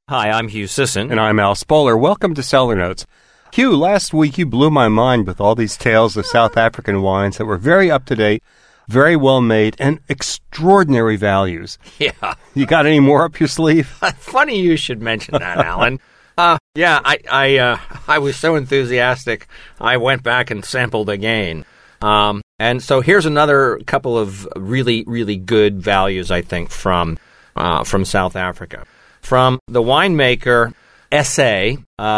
Hi, I'm Hugh Sisson. And I'm Al Spoler. Welcome to Cellar Notes. Hugh, last week you blew my mind with all these tales of South African wines that were very up-to-date, very well-made, and extraordinary values. Yeah. You got any more up your sleeve? Funny you should mention that, Alan. I was so enthusiastic, I went back and sampled again. And so here's another couple of really, really good values, I think, from South Africa. From the winemaker SA,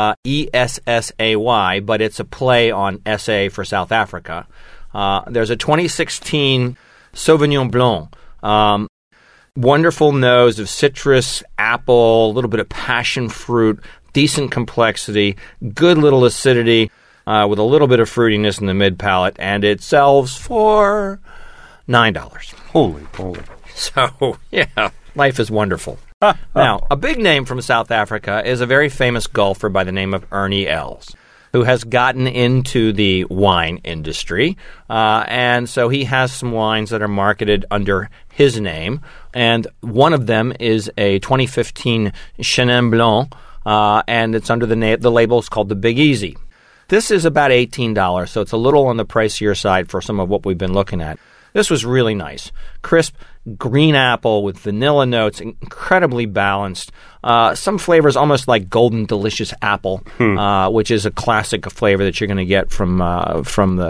ESSAY, but it's a play on SA for South Africa. There's a 2016 Sauvignon Blanc. Wonderful nose of citrus, apple, a little bit of passion fruit, decent complexity, good little acidity, with a little bit of fruitiness in the mid-palate, and it sells for $9. Holy. So, yeah, life is wonderful. Now, a big name from South Africa is a very famous golfer by the name of Ernie Els, who has gotten into the wine industry, and so he has some wines that are marketed under his name, and one of them is a 2015 Chenin Blanc, and it's under the label is called the Big Easy. This is about $18, so it's a little on the pricier side for some of what we've been looking at. This was really nice. Crisp green apple with vanilla notes, incredibly balanced. Some flavors almost like golden delicious apple, which is a classic flavor that you're going to get from the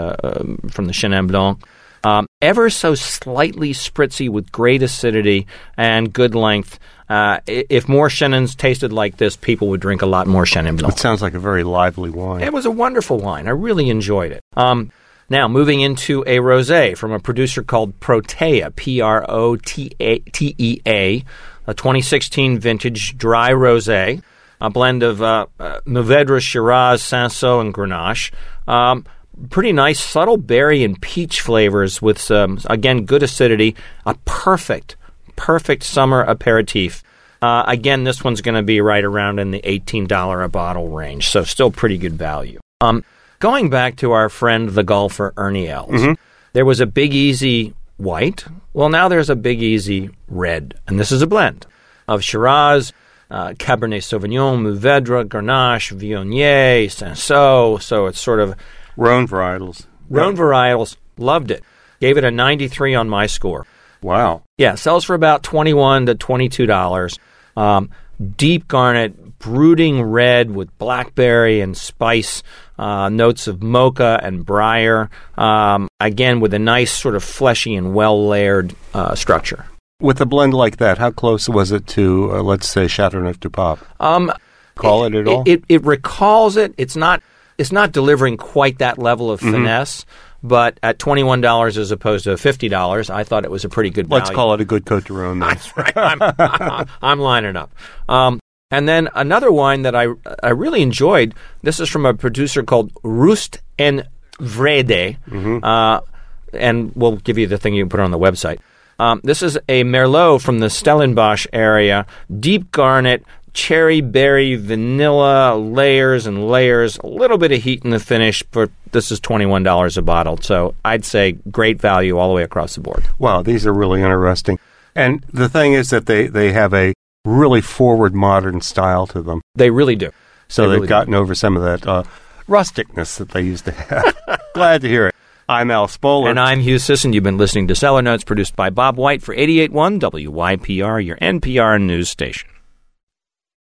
Chenin Blanc. Ever so slightly spritzy with great acidity and good length. If more Chenins tasted like this, people would drink a lot more Chenin Blanc. It sounds like a very lively wine. It was a wonderful wine. I really enjoyed it. Now, moving into a rosé from a producer called Protea, Protea, a 2016 vintage dry rosé, a blend of Mourvedre, Shiraz, Cinsault, and Grenache. Pretty nice, subtle berry and peach flavors with some, again, good acidity. A perfect summer aperitif. Again, this one's going to be right around in the $18 a bottle range, so still pretty good value. Going back to our friend, the golfer, Ernie Els, there was a Big Easy white. Well, now there's a Big Easy red, and this is a blend of Shiraz, Cabernet Sauvignon, Mourvedre, Grenache, Viognier, Cinsault, so it's sort of... Rhone varietals. Rhone varietals. Loved it. Gave it a 93 on my score. Wow. Yeah, sells for about $21 to $22. Deep garnet, brooding red with blackberry and spice, notes of mocha and briar, again with a nice sort of fleshy and well-layered structure. With a blend like that, how close was it to, let's say, Chateauneuf du Pape? Call it at all? It recalls it. It's not delivering quite that level of finesse, but at $21 as opposed to $50, I thought it was a pretty good value. Let's call it a good Côte d'Aron. That's right. I'm lining up. And then another wine that I really enjoyed, this is from a producer called Rust en Vrede, and we'll give you the thing you can put on the website. This is a Merlot from the Stellenbosch area, deep garnet, cherry, berry, vanilla, layers and layers, a little bit of heat in the finish, but this is $21 a bottle. So I'd say great value all the way across the board. Wow, these are really interesting. And the thing is that they have a really forward modern style to them. They really do. So they've gotten over some of that rusticness that they used to have. Glad to hear it. I'm Al Spoler. And I'm Hugh Sisson. You've been listening to Cellar Notes, produced by Bob White for 88.1 WYPR, your NPR news station.